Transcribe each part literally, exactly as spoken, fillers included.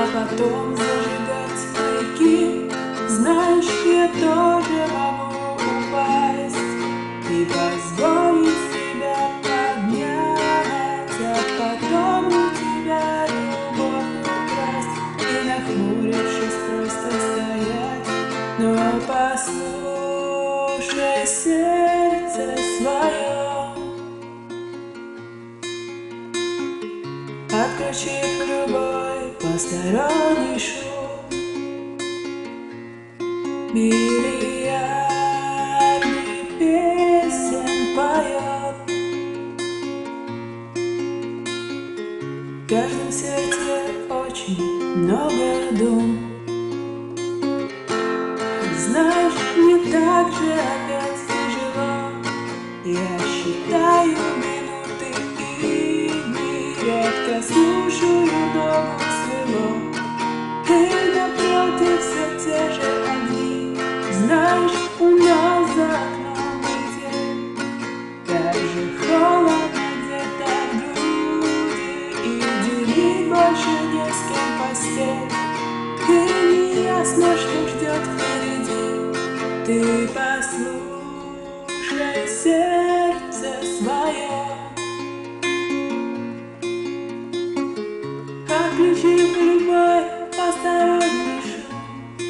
потом зажигать маяки. Знаешь, я тоже могу упасть и позволить себя поднять, а потом у тебя любовь украсть и, нахмурившись, просто стоять. Но послушай сердце свое, отключив любой посторонний шум. Миллиарды песен поет, в каждом сердце очень много дум. Знаешь, мне так же опять тяжело, я считаю минуты и дни, редко слушаю ногу свело. И напротив все те же огни. Знаешь, у нас за окном метель, как же холодно где-то в груди, и делить больше не с кем постель. И не ясно, что ждет впереди. Ты послушай сердце свое, отключив любой посторонний шум.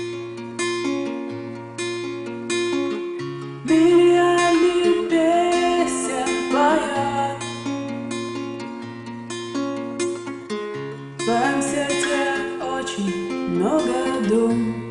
Миллиарды песен поет, в твоем сердце очень много дум.